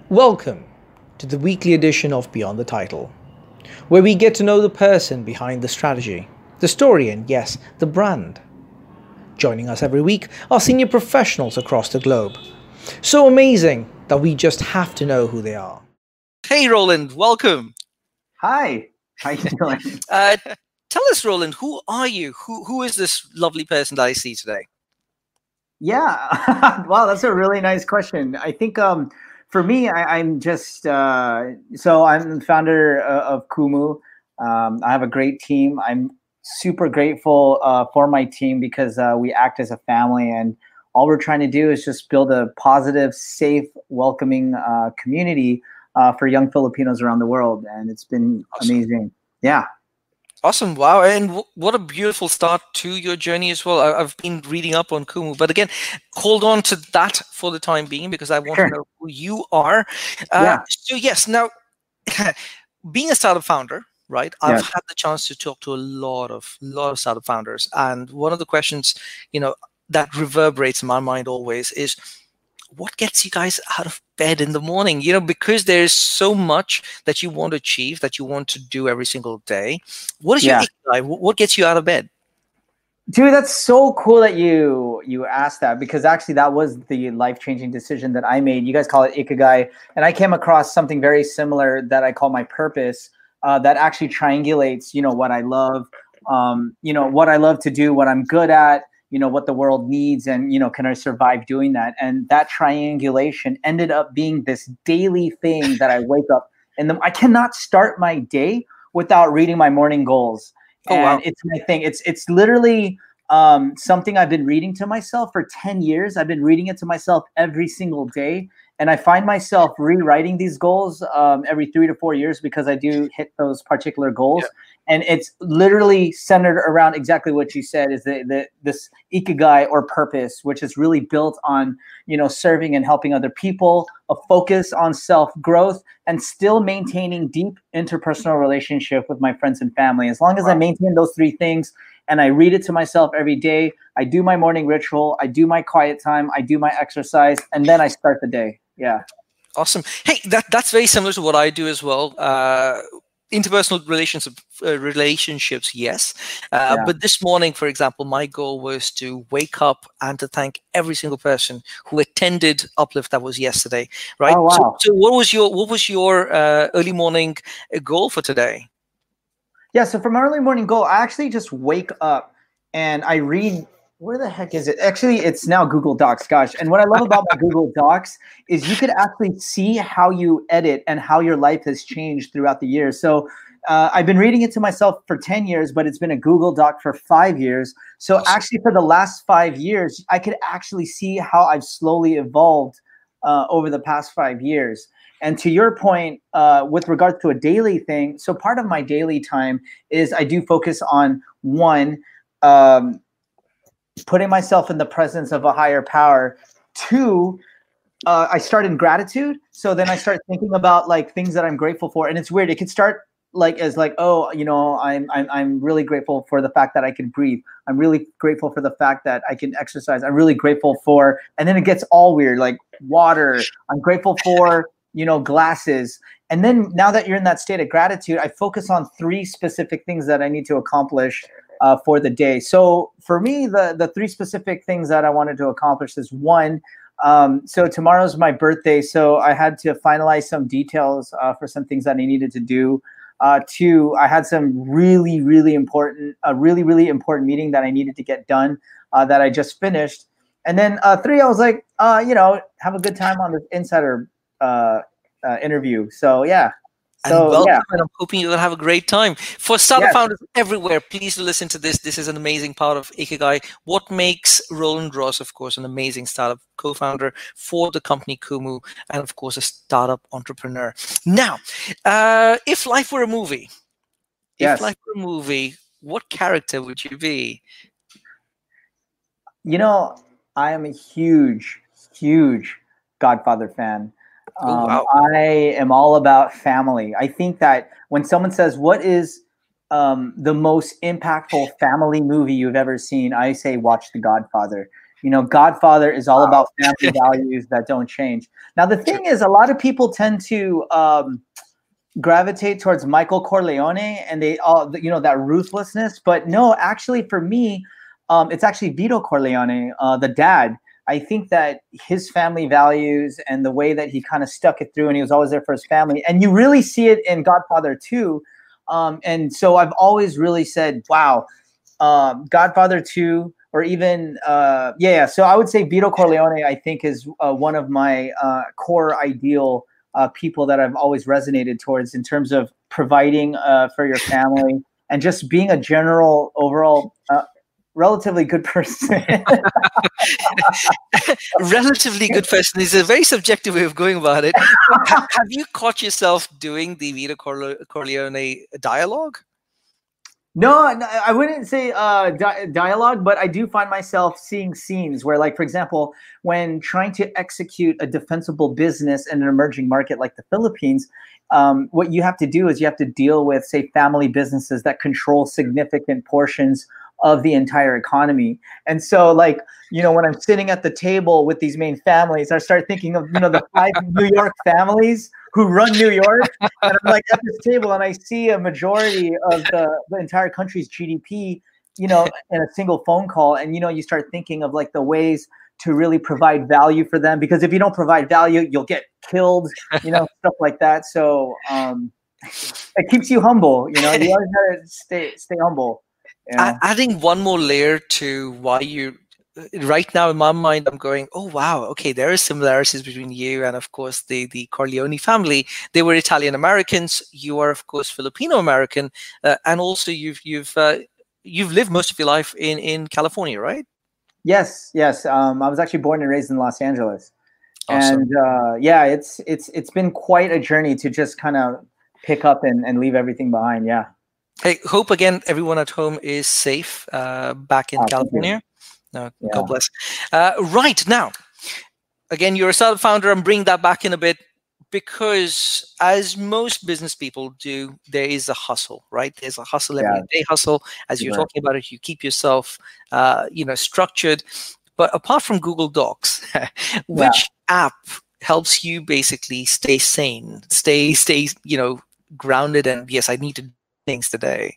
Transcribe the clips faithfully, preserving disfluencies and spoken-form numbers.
Welcome to the weekly edition of Beyond the Title, where we get to know the person behind the strategy, the story, and yes, the brand. Joining us every week are senior professionals across the globe. So amazing that we just have to know who they are. Hey, Roland, welcome. Hi, how you doing? uh, tell us, Roland, who are you? Who Who is this lovely person that I see today? Yeah, wow, that's a really nice question. I think um, for me, I, I'm just uh, so I'm the founder uh, of Kumu. Um, I have a great team. I'm super grateful uh, for my team because uh, we act as a family, and all we're trying to do is just build a positive, safe, welcoming uh, community uh, for young Filipinos around the world, and it's been Awesome. amazing. Yeah. Awesome. Wow. And w- what a beautiful start to your journey as well. I- I've been reading up on Kumu, but again, hold on to that for the time being because I want Sure. to know who you are. Uh, Yeah. So, yes, now, being a startup founder, right? I've Yeah. had the chance to talk to a lot of lot of startup founders, and one of the questions, you know, that reverberates in my mind always is, what gets you guys out of bed in the morning? You know, because there's so much that you want to achieve, that you want to do every single day. What is Yeah. your ikigai? Wh- What gets you out of bed? Dude, that's so cool that you you asked that because actually that was the life-changing decision that I made. You guys call it ikigai, and I came across something very similar that I call my purpose. Uh, that actually triangulates, you know, what I love, um, you know, what I love to do, what I'm good at, you know, what the world needs, and you know, can I survive doing that? And that triangulation ended up being this daily thing that I wake up and I cannot start my day without reading my morning goals. Oh, wow. And it's my thing. It's it's literally um, something I've been reading to myself for ten years. I've been reading it to myself every single day. And I find myself rewriting these goals um, every three to four years because I do hit those particular goals. Yeah. And it's literally centered around exactly what you said, is the, the this ikigai or purpose, which is really built on, you know, serving and helping other people, a focus on self-growth, and still maintaining deep interpersonal relationship with my friends and family. As long as I maintain those three things and I read it to myself every day, I do my morning ritual, I do my quiet time, I do my exercise, and then I start the day. Yeah. Awesome. Hey, that that's very similar to what I do as well. Uh, interpersonal relationship, uh, relationships, yes. Uh, Yeah. But this morning, for example, my goal was to wake up and to thank every single person who attended Uplift that was yesterday, right? Oh, So, wow. so what was your what was your uh, early morning uh, goal for today? Yeah, so from early morning goal, I actually just wake up and I read. Where the heck is it? Actually, it's now Google Docs. Gosh, and what I love about my Google Docs is you could actually see how you edit and how your life has changed throughout the years. So uh, I've been reading it to myself for ten years, but it's been a Google Doc for five years. So Awesome. actually, for the last five years, I could actually see how I've slowly evolved uh, over the past five years. And to your point, uh, with regards to a daily thing, so part of my daily time is I do focus on one, um, putting myself in the presence of a higher power. Two, uh, I start in gratitude. So then I start thinking about like things that I'm grateful for. And it's weird. It could start like as like, oh, you know, I'm I'm I'm really grateful for the fact that I can breathe. I'm really grateful for the fact that I can exercise. I'm really grateful for, and then it gets all weird, like water. I'm grateful for, you know, glasses. And then now that you're in that state of gratitude, I focus on three specific things that I need to accomplish uh, for the day. So for me, the the three specific things that I wanted to accomplish is one. Um, so tomorrow's my birthday, so I had to finalize some details uh, for some things that I needed to do. Uh, two, I had some really, really important, a really, really important meeting that I needed to get done uh, that I just finished. And then uh, three, I was like, uh, you know, have a good time on the insider uh, uh, interview. So yeah, And so welcome, yeah, and I'm hoping you're going to have a great time. For startup yes. founders everywhere, please do listen to this. This is an amazing part of Ikigai. What makes Roland Ross, of course, an amazing startup co-founder for the company Kumu, and of course, a startup entrepreneur. Now, uh, if life were a movie, if Yes. life were a movie, what character would you be? You know, I am a huge, huge Godfather fan. Oh, Um, wow. I am all about family. I think that when someone says, what is um, the most impactful family movie you've ever seen? I say, watch The Godfather. You know, Godfather is all Wow. about family values that don't change. Now, the thing is, a lot of people tend to um, gravitate towards Michael Corleone, and they all, you know, that ruthlessness. But no, actually, for me, um, it's actually Vito Corleone, uh, the dad. I think that his family values and the way that he kind of stuck it through, and he was always there for his family. And you really see it in Godfather two. Um, and so I've always really said, wow, um, Godfather two, or even, uh, yeah, yeah. So I would say Vito Corleone, I think, is uh, one of my uh, core ideal uh, people that I've always resonated towards in terms of providing uh, for your family and just being a general overall uh, relatively good person. Relatively good person is a very subjective way of going about it. Ha- have you caught yourself doing the Vito Corle- Corleone dialogue? No, no, I wouldn't say uh, di- dialogue, but I do find myself seeing scenes where, like, for example, when trying to execute a defensible business in an emerging market like the Philippines, um, what you have to do is you have to deal with, say, family businesses that control significant portions of the entire economy. And so, like, you know, when I'm sitting at the table with these main families, I start thinking of, you know, the five New York families who run New York. And I'm like at this table and I see a majority of the, the entire country's G D P, you know, in a single phone call. And, you know, you start thinking of like the ways to really provide value for them, because if you don't provide value, you'll get killed, you know, stuff like that. So um, it keeps you humble, you know, you always gotta stay, stay humble. You know? Adding one more layer to why you, right now in my mind, I'm going, oh, wow, okay, there are similarities between you and, of course, the, the Corleone family. They were Italian-Americans. You are, of course, Filipino-American. Uh, and also you've you've uh, you've lived most of your life in, in California, right? Yes, yes. Um, I was actually born and raised in Los Angeles. Awesome. And uh, yeah, it's it's it's been quite a journey to just kind of pick up and, and leave everything behind. Yeah. Hey, hope again everyone at home is safe uh, back in Oh, California. No, Yeah. God bless. Uh, right now, again, you're a startup founder. I'm bringing that back in a bit because, as most business people do, there is a hustle, right? There's a hustle every Yeah. day hustle. As you're Sure. talking about it, you keep yourself, uh, you know, structured. But apart from Google Docs, which app helps you basically stay sane, stay, stay, you know, grounded? And yes, I need to do things today.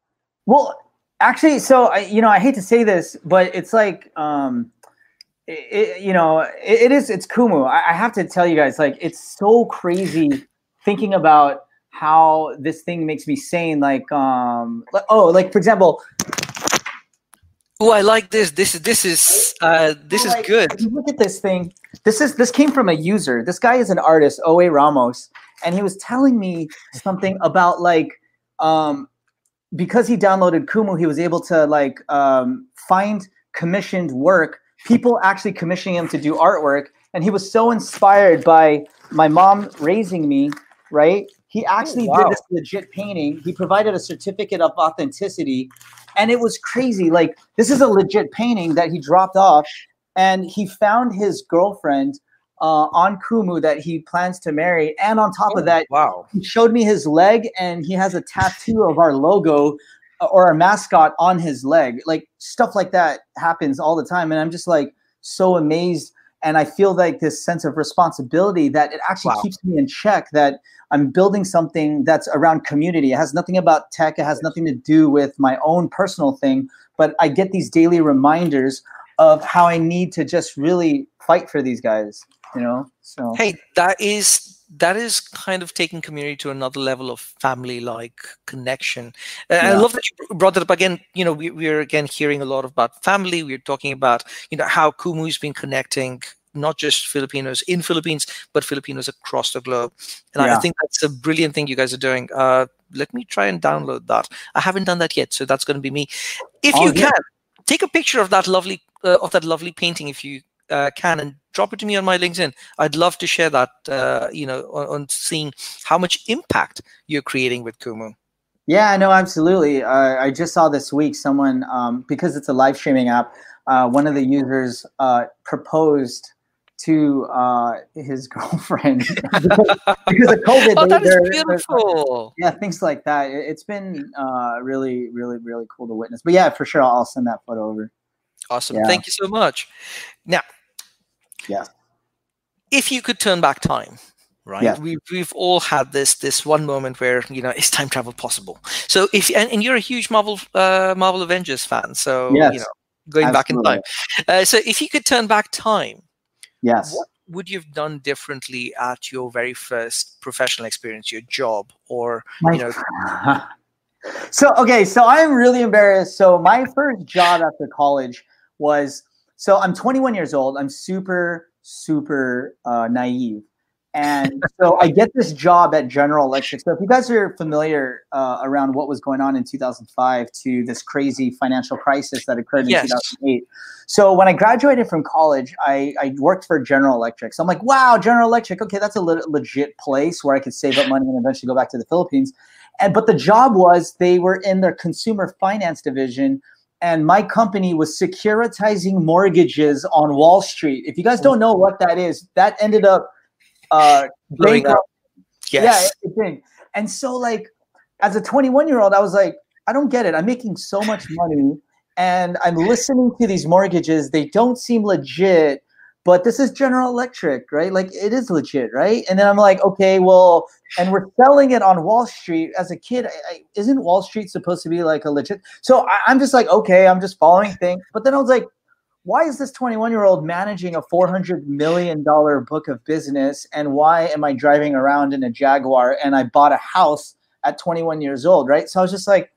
Well, actually, so I, you know, I hate to say this, but it's like, um, it, it, you know, it, it is, it's Kumu. I, I have to tell you guys, like, it's so crazy thinking about how this thing makes me sane. Like, um, like, oh, like for example, Oh, I like this. This is this is uh, this so, is like, good. if you look at this thing. This is this came from a user. This guy is an artist, O A Ramos, and he was telling me something about like, um, because he downloaded Kumu, he was able to like um, find commissioned work, people actually commissioning him to do artwork. And he was so inspired by my mom raising me, right? He actually Oh, wow. did this legit painting. He provided a certificate of authenticity. And it was crazy. Like, this is a legit painting that he dropped off. And he found his girlfriend uh, on Kumu that he plans to marry. And on top Oh, of that, wow. he showed me his leg, and he has a tattoo of our logo uh, or our mascot on his leg. Like, stuff like that happens all the time. And I'm just like so amazed. And I feel like this sense of responsibility that it actually Wow. keeps me in check, that I'm building something that's around community. It has nothing about tech. It has nothing to do with my own personal thing. But I get these daily reminders of how I need to just really fight for these guys, you know? So Hey, that is that is kind of taking community to another level of family-like connection. And I Yeah. love that you brought it up again. You know, we, we're again hearing a lot about family. We're talking about, you know, how Kumu's been connecting not just Filipinos in Philippines, but Filipinos across the globe. And I, I Yeah. think that's a brilliant thing you guys are doing. Uh, let me try and download that. I haven't done that yet, so that's going to be me. If Oh, you yeah. can, take a picture of that lovely uh, of that lovely painting, if you uh, can, and drop it to me on my LinkedIn. I'd love to share that. Uh, you know, on, on seeing how much impact you're creating with Kumu. Yeah, no, absolutely. Uh, I just saw this week someone, um, because it's a live streaming app, uh, one of the users uh, proposed to uh, his girlfriend because, because of COVID. Oh, they- that is they're- they're- beautiful. yeah, things like that. It, it's been uh, really, really, really cool to witness. But yeah, for sure, I'll send that photo over. Awesome. Yeah. Thank you so much. Now, Yes. if you could turn back time, right? Yes. We've we've all had this this one moment where, you know, is time travel possible? So if and, and you're a huge Marvel uh, Marvel Avengers fan, so Yes. you know, going back in Absolutely. time. Uh, so if you could turn back time, Yes. what would you have done differently at your very first professional experience, your job, or My you know? So, okay, so I'm really embarrassed. So my first job after college was, so I'm twenty-one years old. I'm super, super uh, naive. And so I get this job at General Electric. So if you guys are familiar uh, around what was going on in two thousand five to this crazy financial crisis that occurred in Yes. two thousand eight. So when I graduated from college, I, I worked for General Electric. So I'm like, wow, General Electric. Okay, that's a le- legit place where I could save up money and eventually go back to the Philippines. And but the job was they were in their consumer finance division, and my company was securitizing mortgages on Wall Street. If you guys don't know what that is, that ended up uh, Blowing up. Yes. Yeah, it did. And so, like, as a twenty-one year old, I was like, I don't get it. I'm making so much money, and I'm listening to these mortgages. They don't seem legit. But this is General Electric, right? Like, it is legit, right? And then I'm like, okay, well, and we're selling it on Wall Street. As a kid, I, I, isn't Wall Street supposed to be like a legit? So I, I'm just like, okay, I'm just following things. But then I was like, why is this twenty-one-year-old managing a four hundred million dollars book of business? And why am I driving around in a Jaguar and I bought a house at twenty-one years old, right? So I was just like,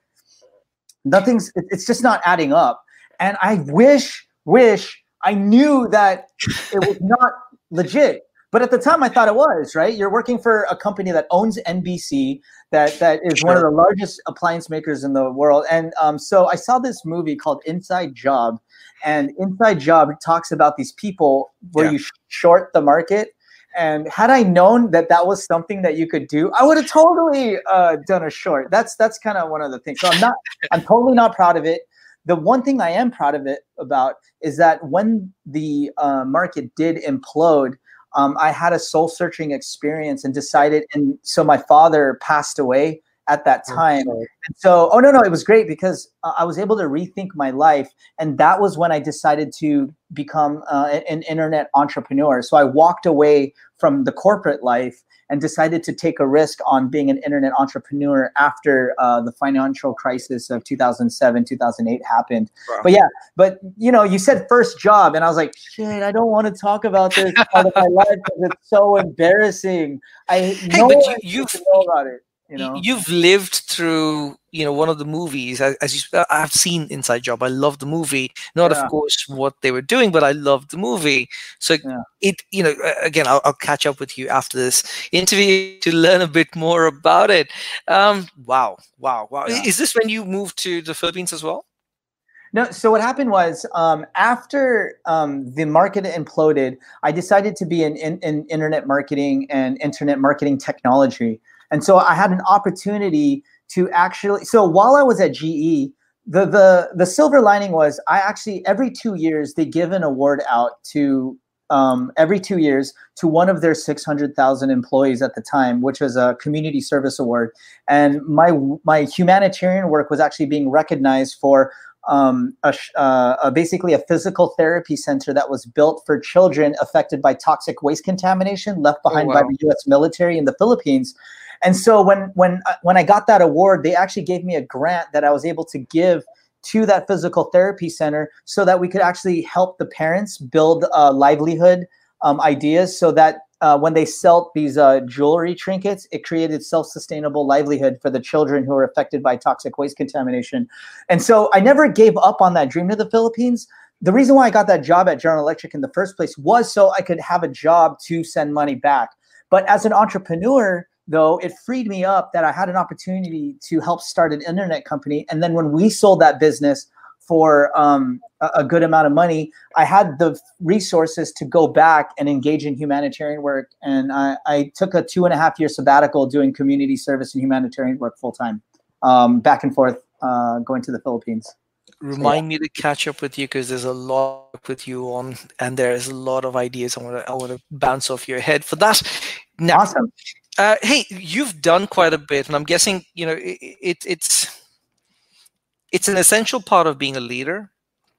nothing's, it's just not adding up. And I wish, wish, I knew that it was not legit, but at the time I thought it was, right? You're working for a company that owns N B C, that that is Sure. one of the largest appliance makers in the world. And um, so I saw this movie called Inside Job, and Inside Job talks about these people where Yeah. you sh- short the market. And had I known that that was something that you could do, I would have totally uh, done a short. That's that's kind of one of the things. So I'm not, I'm totally not proud of it. The one thing I am proud of it about is that when the uh, market did implode, um, I had a soul searching experience and decided. And so my father passed away at that time. Oh, And so, oh, no, no, it was great because uh, I was able to rethink my life. And that was when I decided to become uh, an internet entrepreneur. So I walked away from the corporate life and decided to take a risk on being an internet entrepreneur after uh, the financial crisis of two thousand seven, two thousand eight happened. Wow. But yeah, but you know, you said first job, and I was like, shit, I don't want to talk about this part of my life because it's so embarrassing. I Hey, no but one you, needs you've to know about it. You y- know, you've lived through, you know, one of the movies. As, as you, I've seen Inside Job. I love the movie. Not, Yeah. of course, what they were doing, but I loved the movie. So Yeah. it, you know, uh, again, I'll, I'll catch up with you after this interview to learn a bit more about it. Um, wow, wow, wow. Yeah. Is this when you moved to the Philippines as well? No, so what happened was um, after um, the market imploded, I decided to be in, in, in internet marketing and internet marketing technology. And so I had an opportunity to actually, so while I was at G E, the, the, the silver lining was I actually, every two years, they give an award out to um, every two years to one of their six hundred thousand employees at the time, which was a community service award. And my, my humanitarian work was actually being recognized for um, a, uh, a basically a physical therapy center that was built for children affected by toxic waste contamination left behind Oh, by wow. the U S military in the Philippines. And so when when uh, when I got that award, they actually gave me a grant that I was able to give to that physical therapy center so that we could actually help the parents build uh, livelihood um, ideas so that uh, when they sell these uh, jewelry trinkets, it created self-sustainable livelihood for the children who are affected by toxic waste contamination. And so I never gave up on that dream to the Philippines. The reason why I got that job at General Electric in the first place was so I could have a job to send money back. But as an entrepreneur, though, it freed me up that I had an opportunity to help start an internet company. And then when we sold that business for um, a, a good amount of money, I had the resources to go back and engage in humanitarian work. And I, I took a two and a half year sabbatical doing community service and humanitarian work full time, um, back and forth, uh, going to the Philippines. Remind me to catch up with you because there's a lot with you on, and there's a lot of ideas I want to I want to bounce off your head for that. Now, Awesome. Uh, hey, you've done quite a bit, and I'm guessing you know it, it, it's it's an essential part of being a leader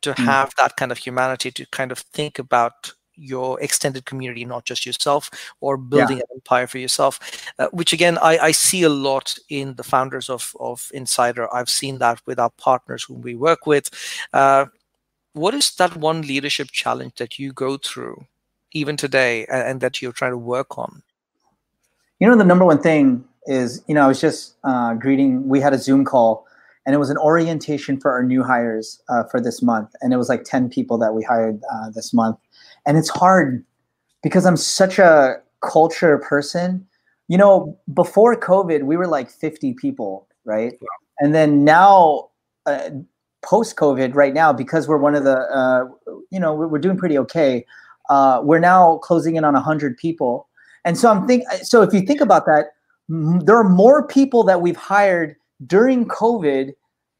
to have that kind of humanity, to kind of think about your extended community, not just yourself, or building yeah. an empire for yourself, uh, which again, I, I see a lot in the founders of, of Insider. I've seen that with our partners whom we work with. Uh, what is that one leadership challenge that you go through even today and, and that you're trying to work on? You know, the number one thing is, you know, I was just uh, greeting, we had a Zoom call, and it was an orientation for our new hires uh, for this month. And it was like ten people that we hired uh, this month. And it's hard because I'm such a culture person. You know, before COVID, we were like fifty people, right? Wow. And then now, uh, post-COVID, right now, because we're one of the, uh, you know, we're, we're doing pretty okay. Uh, we're now closing in on one hundred people. And so I'm think. So if you think about that, m- there are more people that we've hired during COVID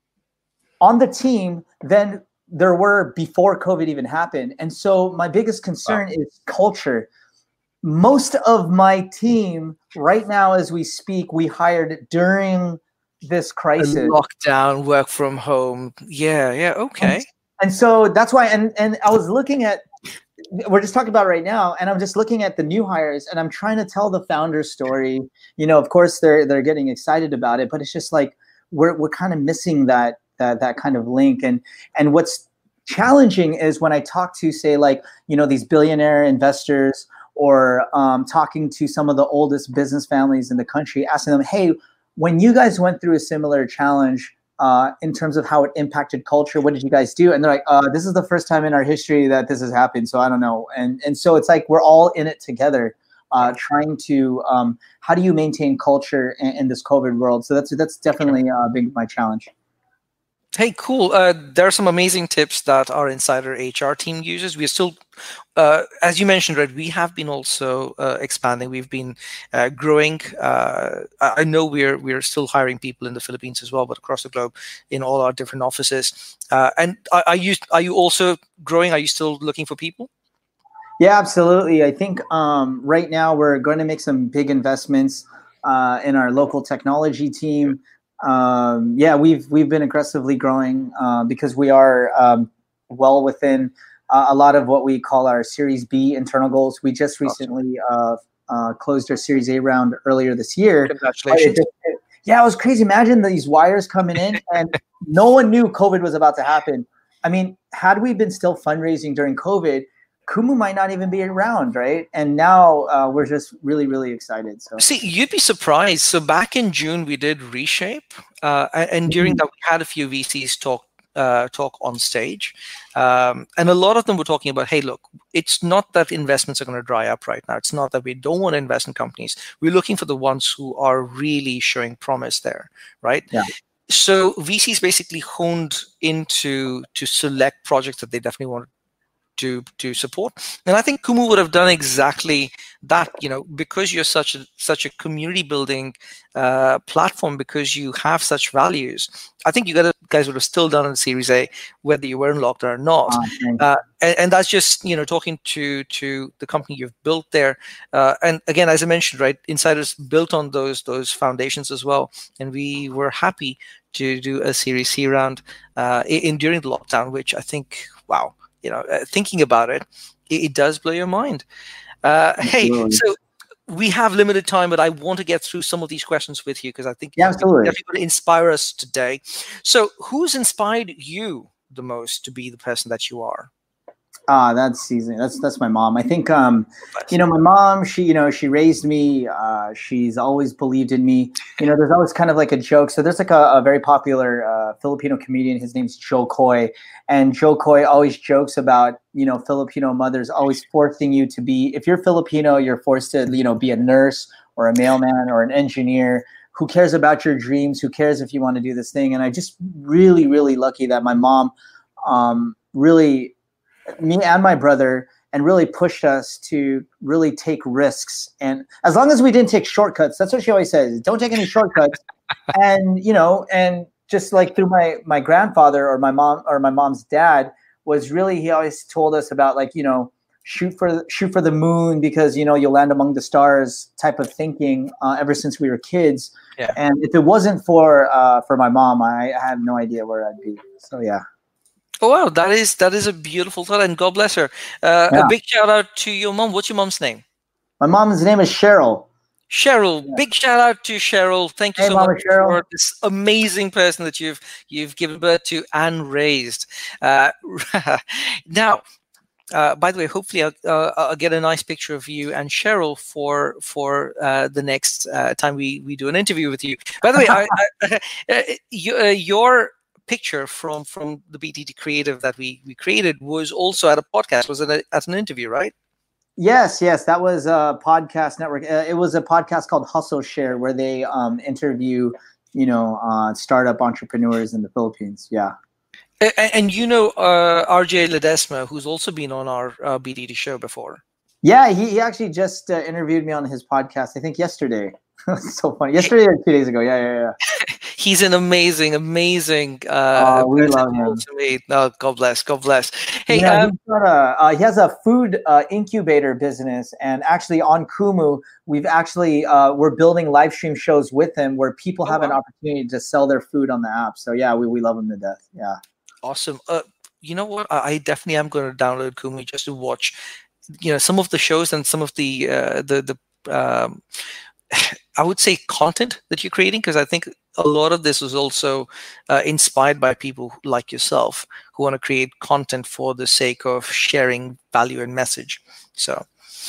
on the team than there were before COVID even happened. And so my biggest concern wow. is culture. Most of my team right now, as we speak, we hired during this crisis. A lockdown, work from home. Yeah, yeah, okay. And, and so that's why, and, and I was looking at, we're just talking about right now, and I'm just looking at the new hires, and I'm trying to tell the founder story. You know, of course, they're they're getting excited about it, but it's just like we're we're kind of missing that that that kind of link. And and what's challenging is when I talk to, say, like, you know, these billionaire investors, or um, talking to some of the oldest business families in the country, asking them, hey, when you guys went through a similar challenge, Uh, in terms of how it impacted culture, what did you guys do? And they're like, uh, this is the first time in our history that this has happened, so I don't know. And and so it's like we're all in it together, uh, trying to, um, how do you maintain culture in, in this COVID world? So that's that's definitely uh, big my challenge. Hey, cool. Uh, there are some amazing tips that our Insider H R team uses. We're still, uh, as you mentioned, right, we have been also uh, expanding. We've been uh, growing. Uh, I know we're we're still hiring people in the Philippines as well, but across the globe in all our different offices. Uh, and are, are you are you also growing? Are you still looking for people? Yeah, absolutely. I think um, right now we're going to make some big investments uh, in our local technology team. Um, yeah, we've we've been aggressively growing uh, because we are um, well within uh, a lot of what we call our Series B internal goals. We just recently uh, uh, closed our Series A round earlier this year. Congratulations! It, it, yeah, it was crazy. Imagine these wires coming in, and no one knew COVID was about to happen. I mean, had we been still fundraising during COVID, Kumu might not even be around, right? And now uh, we're just really, really excited. So, see, you'd be surprised. So back in June, we did Reshape, uh, and, and during mm-hmm. that, we had a few V Cs talk uh, talk on stage, um, and a lot of them were talking about, hey, look, it's not that investments are going to dry up right now. It's not that we don't want to invest in companies. We're looking for the ones who are really showing promise there, right? Yeah. So V Cs basically honed into to select projects that they definitely want to to support, and I think Kumu would have done exactly that. You know, because you're such a such a community building uh, platform, because you have such values. I think you guys would have still done a Series A, whether you were in lockdown or not. Oh, uh, and, and that's just, you know, talking to to the company you've built there. Uh, and again, as I mentioned, right, Insiders built on those those foundations as well, and we were happy to do a Series C round uh, in during the lockdown, which I think, wow. You know, uh, thinking about it, it, it does blow your mind. Uh, hey, so we have limited time, but I want to get through some of these questions with you because I think yeah, absolutely. you're going to inspire us today. So who's inspired you the most to be the person that you are? Ah, that's easy. That's that's my mom. I think, um, you know, my mom, she, you know, she raised me. Uh, she's always believed in me. You know, there's always kind of like a joke. So there's like a, a very popular uh, Filipino comedian. His name's Joe Coy. And Joe Coy always jokes about, you know, Filipino mothers always forcing you to be, if you're Filipino, you're forced to, you know, be a nurse or a mailman or an engineer. Who cares about your dreams? Who cares if you want to do this thing? And I just really, really lucky that my mom um, really, me and my brother, and really pushed us to really take risks. And as long as we didn't take shortcuts, that's what she always says, don't take any shortcuts. And, you know, and just like through my, my grandfather or my mom or my mom's dad was really, he always told us about, like, you know, shoot for, shoot for the moon because, you know, you'll land among the stars type of thinking uh, ever since we were kids. Yeah. And if it wasn't for, uh, for my mom, I, I had no idea where I'd be. So, yeah. Oh wow, that is that is a beautiful thought, and God bless her. Uh, Yeah. A big shout out to your mom. What's your mom's name? My mom's name is Cheryl. Cheryl. Big shout out to Cheryl. Thank you Hey, so Mama much Cheryl. for this amazing person that you've you've given birth to and raised. Uh, now, uh, by the way, hopefully I'll, uh, I'll get a nice picture of you and Cheryl for for uh, the next uh, time we we do an interview with you. By the way, I, I, uh, you, uh, your picture from from the B T T Creative that we we created was also at a podcast. Was it a, at an interview, right? Yes, yes, that was a podcast network. Uh, it was a podcast called Hustle Share, where they um, interview, you know, uh, startup entrepreneurs in the Philippines. Yeah. And, and you know uh, R J Ledesma, who's also been on our uh, B T T show before. Yeah, he, he actually just uh, interviewed me on his podcast, I think yesterday. It's so funny. Yesterday or two days ago. Yeah, yeah, yeah. He's an amazing, amazing Oh, uh, we person love him. also made. Oh, God bless, God bless. Hey, yeah, um, he's got a, uh, he has a food uh, incubator business, and actually on Kumu, we've actually uh, we're building live stream shows with him where people Oh, have an wow. opportunity to sell their food on the app. So yeah, we, we love him to death. Yeah. awesome. Uh, you know what? I, I definitely am going to download Kumi just to watch, you know, some of the shows and some of the uh, the the um, I would say content that you're creating, because I think a lot of this was also uh, inspired by people like yourself who want to create content for the sake of sharing value and message. So,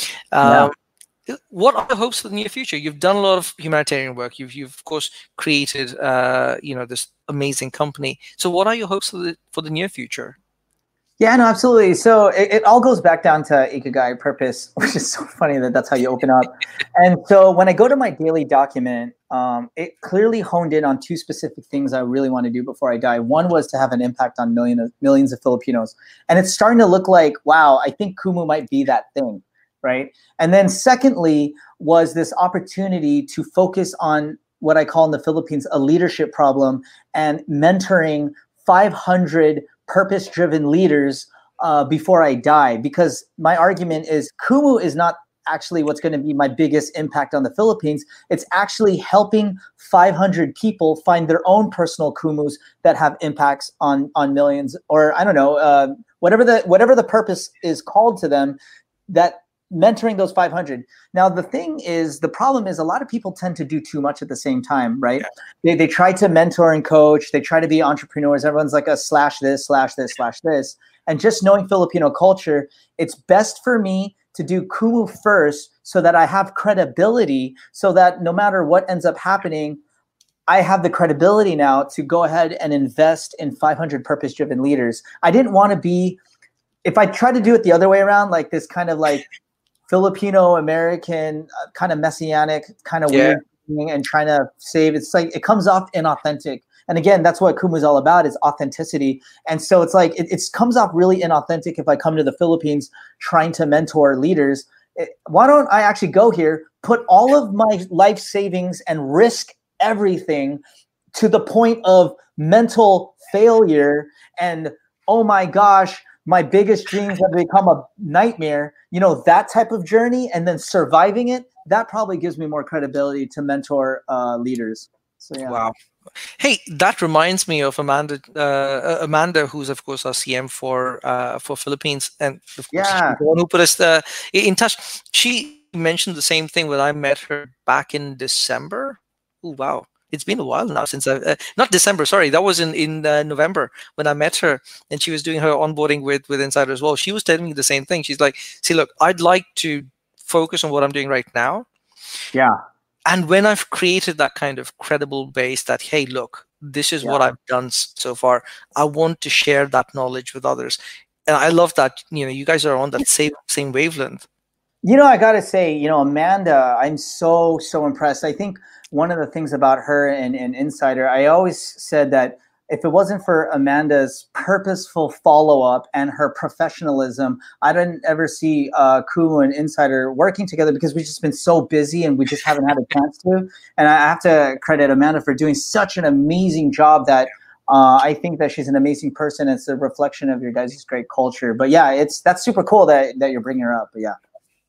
um, yeah. What are the hopes for the near future? You've done a lot of humanitarian work. You've, you've of course, created, uh, you know, this amazing company. So, what are your hopes for the for the near future? Yeah, no, absolutely. So it, it all goes back down to Ikigai, purpose, which is so funny that that's how you open up. And so when I go to my daily document, um, it clearly honed in on two specific things I really want to do before I die. One was to have an impact on million of, millions of Filipinos. And it's starting to look like, wow, I think Kumu might be that thing, right? And then secondly was this opportunity to focus on what I call in the Philippines a leadership problem and mentoring five hundred purpose-driven leaders uh, before I die, because my argument is Kumu is not actually what's going to be my biggest impact on the Philippines. It's actually helping five hundred people find their own personal Kumus that have impacts on on millions, or I don't know, uh, whatever the whatever the purpose is called to them, that mentoring those five hundred. Now, the thing is, the problem is a lot of people tend to do too much at the same time, right? Yeah. They, they try to mentor and coach. They try to be entrepreneurs. Everyone's like a slash this, slash this, slash this. And just knowing Filipino culture, it's best for me to do Kumu first so that I have credibility, so that no matter what ends up happening, I have the credibility now to go ahead and invest in five hundred purpose-driven leaders. I didn't want to be, if I try to do it the other way around, like this kind of like Filipino American uh, kind of messianic kind of yeah. weird thing and trying to save, it's like it comes off inauthentic. And again, that's what Kumu is all about, is authenticity. And so it's like it, it comes off really inauthentic if I come to the Philippines trying to mentor leaders. It, why don't I actually go here, put all of my life savings and risk everything to the point of mental failure and, oh my gosh, my biggest dreams have become a nightmare, you know, that type of journey, and then surviving it, that probably gives me more credibility to mentor uh, leaders. So, yeah. Wow. Hey, that reminds me of Amanda, uh, Amanda, who's of course our C M for uh, for Philippines, and of course yeah. the one who put us uh, in touch. She mentioned the same thing when I met her back in December. Oh, wow. It's been a while now since I, uh, not December, sorry, that was in, in uh, November when I met her, and she was doing her onboarding with, with Insider as well. She was telling me the same thing. She's like, see, look, I'd like to focus on what I'm doing right now. Yeah. And when I've created that kind of credible base that, hey, look, this is yeah. what I've done so far, I want to share that knowledge with others. And I love that, you know, you guys are on that same, same wavelength. You know, I got to say, you know, Amanda, I'm so, so impressed. I think one of the things about her and, and Insider, I always said that if it wasn't for Amanda's purposeful follow-up and her professionalism, I didn't ever see uh, Kumu and Insider working together, because we've just been so busy and we just haven't had a chance to. And I have to credit Amanda for doing such an amazing job that uh, I think that she's an amazing person. It's a reflection of your guys' great culture. But yeah, it's that's super cool that, that you're bringing her up. But yeah.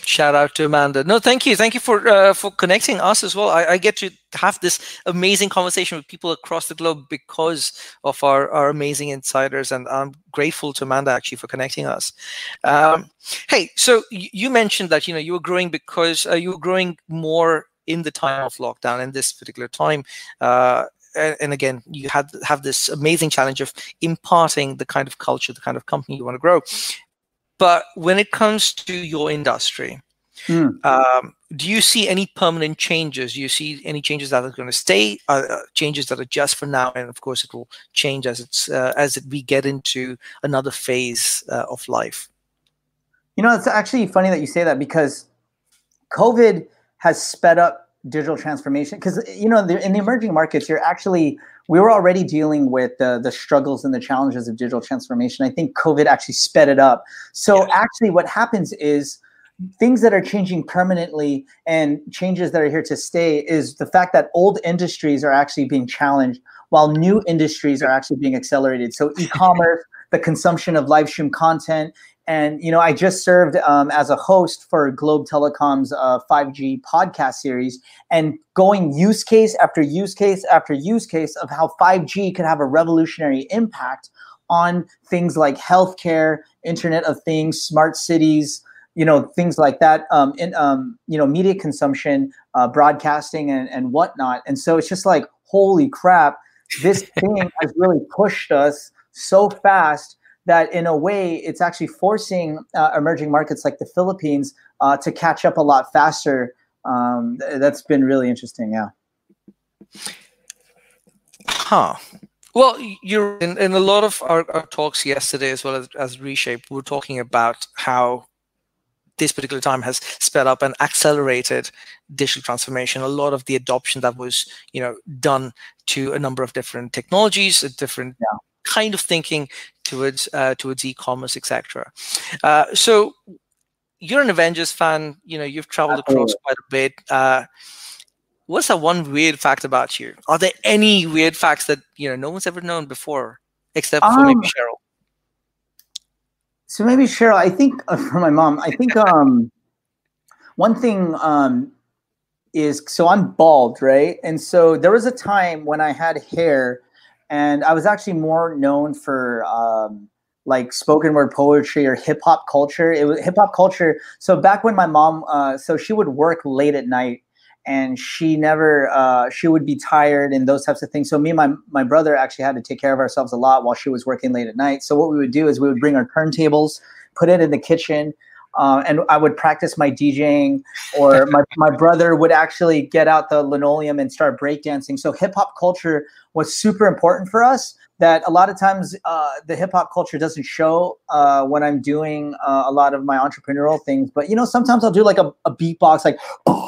Shout out to Amanda. No, thank you. Thank you for uh, for connecting us as well. I, I get to have this amazing conversation with people across the globe because of our, our amazing insiders. And I'm grateful to Amanda actually for connecting us. Um, hey, so you mentioned that, you know, you were growing because uh, you were growing more in the time of lockdown in this particular time. Uh, and, and again, you had have this amazing challenge of imparting the kind of culture, the kind of company you want to grow. But when it comes to your industry, mm. um, do you see any permanent changes? Do you see any changes that are going to stay, uh, changes that are just for now, and of course it will change as it's uh, as it, we get into another phase uh, of life? You know, it's actually funny that you say that, because COVID has sped up digital transformation. Because, you know, the, in the emerging markets, you're actually, we were already dealing with the, the struggles and the challenges of digital transformation. I think COVID actually sped it up. So yeah. actually what happens is things that are changing permanently and changes that are here to stay is the fact that old industries are actually being challenged while new industries are actually being accelerated. So e-commerce, the consumption of live stream content. And, you know, I just served um, as a host for Globe Telecom's uh, five G podcast series, and going use case after use case after use case of how five G could have a revolutionary impact on things like healthcare, Internet of Things, smart cities, you know, things like that, um, in, um, you know, media consumption, uh, broadcasting and, and whatnot. And so it's just like, holy crap, this thing has really pushed us so fast that in a way it's actually forcing uh, emerging markets like the Philippines uh, to catch up a lot faster. Um, th- that's been really interesting, yeah. Huh. Well, you're in, in a lot of our, our talks yesterday, as well as, as Reshape, we were talking about how this particular time has sped up and accelerated digital transformation. A lot of the adoption that was, you know, done to a number of different technologies, a different yeah. kind of thinking towards uh, towards e-commerce, et cetera. Uh, so you're an Avengers fan. You know, you've traveled across quite a bit. Uh, what's that one weird fact about you? Are there any weird facts that, you know, no one's ever known before, except for um, maybe Cheryl? So maybe Cheryl. I think uh, for my mom, I think um, one thing um, is, so I'm bald, right? And so there was a time when I had hair. And I was actually more known for um, like spoken word poetry or hip hop culture. It was hip hop culture. So back when my mom, uh, so she would work late at night, and she never, uh, she would be tired and those types of things. So me and my my brother actually had to take care of ourselves a lot while she was working late at night. So what we would do is we would bring our turntables, put it in the kitchen. Uh, and I would practice my DJing, or my, my brother would actually get out the linoleum and start breakdancing. So hip hop culture was super important for us, that a lot of times uh, the hip hop culture doesn't show uh, when I'm doing uh, a lot of my entrepreneurial things. But, you know, sometimes I'll do like a, a beatbox, like,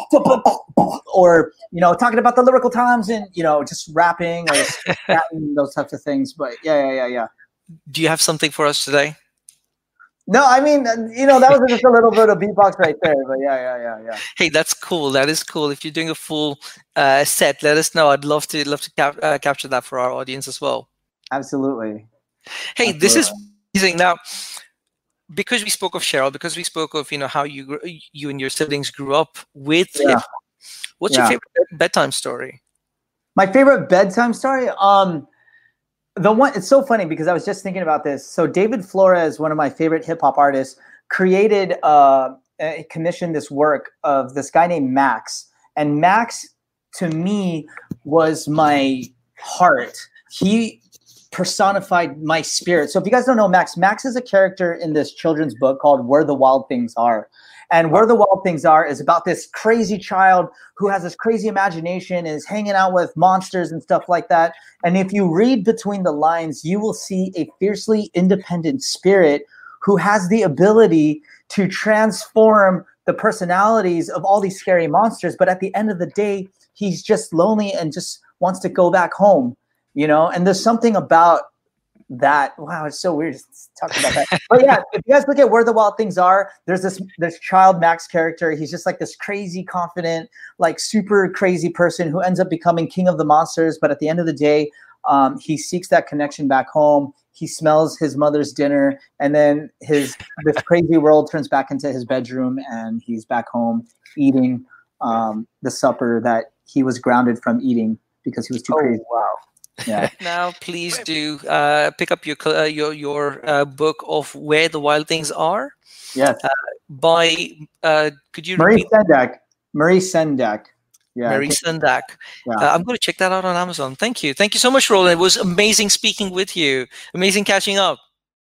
or, you know, talking about the lyrical times and, you know, just rapping or rapping, those types of things. But yeah, yeah, yeah, yeah. Do you have something for us today? No, I mean, you know, that was just a little bit of beatbox right there, but yeah, yeah, yeah, yeah. Hey, that's cool. That is cool. If you're doing a full uh, set, let us know. I'd love to love to cap- uh, capture that for our audience as well. Absolutely. Hey, Absolutely. This is amazing. Now, because we spoke of Cheryl, because we spoke of, you know, how you you and your siblings grew up with yeah. him. What's yeah. your favorite bedtime story? My favorite bedtime story? Um. The one, it's so funny because I was just thinking about this. So David Flores, one of my favorite hip hop artists, created, uh, commissioned this work of this guy named Max. And Max, to me, was my heart. He personified my spirit. So if you guys don't know Max, Max is a character in this children's book called Where the Wild Things Are. And Where the Wild Things Are is about this crazy child who has this crazy imagination and is hanging out with monsters and stuff like that. And if you read between the lines, you will see a fiercely independent spirit who has the ability to transform the personalities of all these scary monsters. But at the end of the day, he's just lonely and just wants to go back home, you know? And there's something about that. Wow, it's so weird talking about that. But yeah, if you guys look at Where the Wild Things Are, there's this this child Max character. He's just like this crazy, confident, like super crazy person who ends up becoming king of the monsters. But at the end of the day, um, he seeks that connection back home. he smells his mother's dinner, and then his this crazy world turns back into his bedroom, and he's back home eating um, the supper that he was grounded from eating because he was too Oh, crazy. wow. Yeah. Now, please do uh, pick up your uh, your your uh, book of Where the Wild Things Are. Yes. Uh, by uh, could you Marie repeat? Sendak. Marie Sendak. Yeah. Mary Sendak. Yeah. Uh, I'm going to check that out on Amazon. Thank you. Thank you so much, Roland. It was amazing speaking with you. Amazing catching up.